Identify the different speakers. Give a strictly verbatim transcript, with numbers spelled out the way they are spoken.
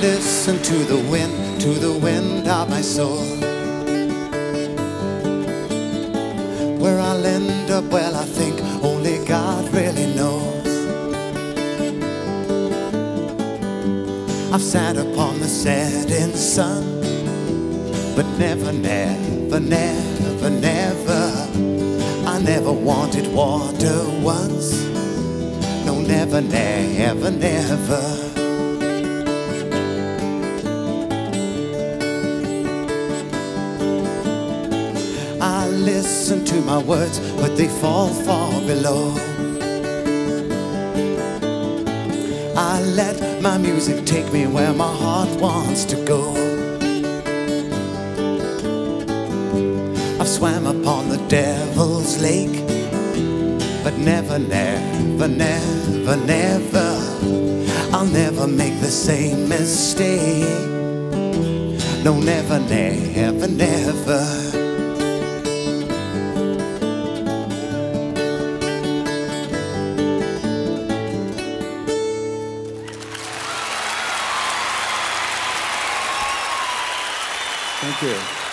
Speaker 1: listen to the wind, to the wind of my soul. Where I'll end up, well, I think only God really knows. I've sat upon the setting sun, but never, never, never, never, I never wanted water once. No, never, never, never. I listen to my words, but they fall far below. I let my music take me where my heart wants to go. I've swam upon the devil's lake, but never, never, never, never, I'll never make the same mistake. No, never, never, never. Thank you.